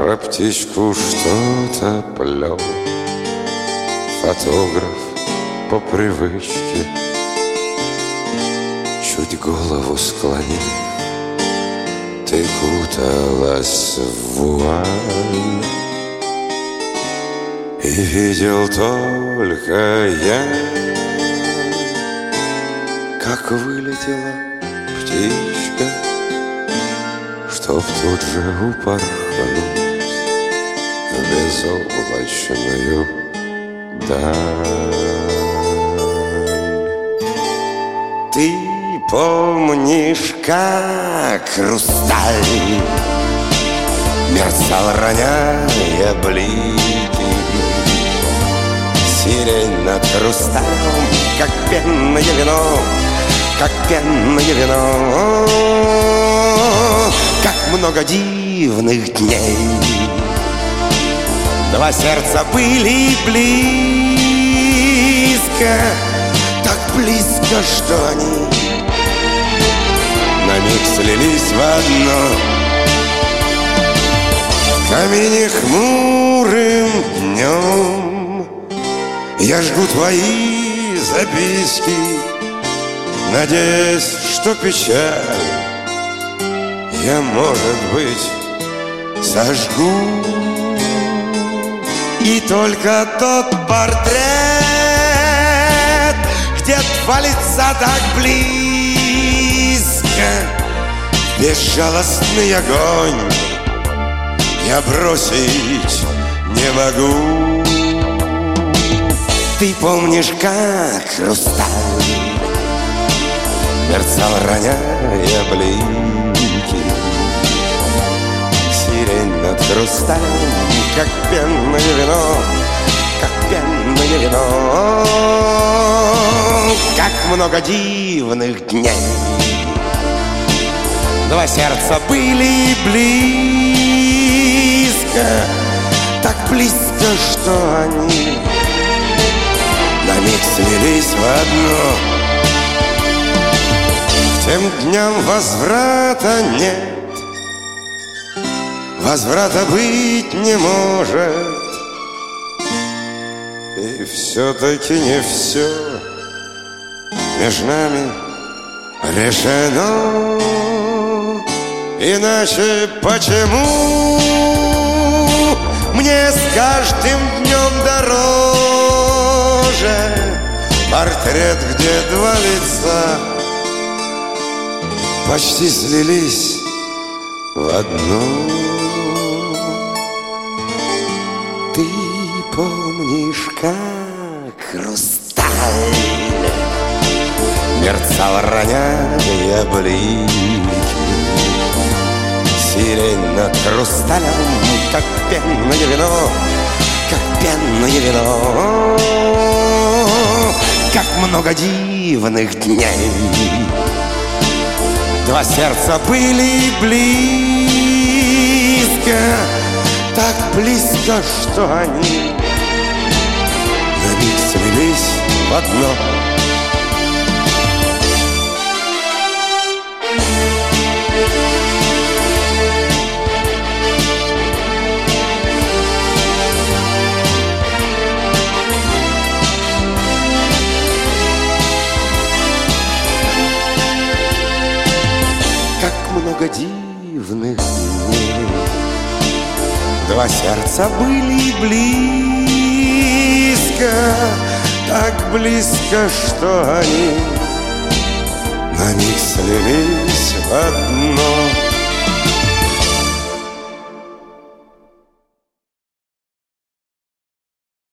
про птичку что-то плел. Фотограф по привычке, чуть голову склонив, ты куталась в вуаль. И видел только я, как вылетела птичка, чтоб тут же упорхнуть в безоблачную даль. Ты помнишь, как хрусталь мерцал, роняя блики, сирень над хрусталем, как пенное вино, как пенное вино. Как много дивных дней, два сердца были близко, так близко, что они на миг слились в одно. В камине хмурым днем я жгу твои записки, надеясь, что печаль я, может быть, сожгу. И только тот портрет, где два лица так близко, безжалостный огонь я бросить не могу. Ты помнишь, как хрусталь мерцал, роняя блики, сирень над хрусталем, как пенное вино, как пенное вино. Как много дивных дней, два сердца были близко, так близко, что они на миг слились в одно. Тем дням возврата нет, возврата быть не может. И все-таки не все между нами решено. Иначе почему мне с каждым днем дороже портрет, где два лица почти слились в одно? Ты помнишь, как хрусталь мерцал, роняя блики, сирень над хрусталем, как пенное вино, как пенное вино. Как много дивных дней, два сердца были близко, так близко, что они на миг слились в одно. Как много дивных дней, два сердца были близко, так близко, что они на миг слились в одно.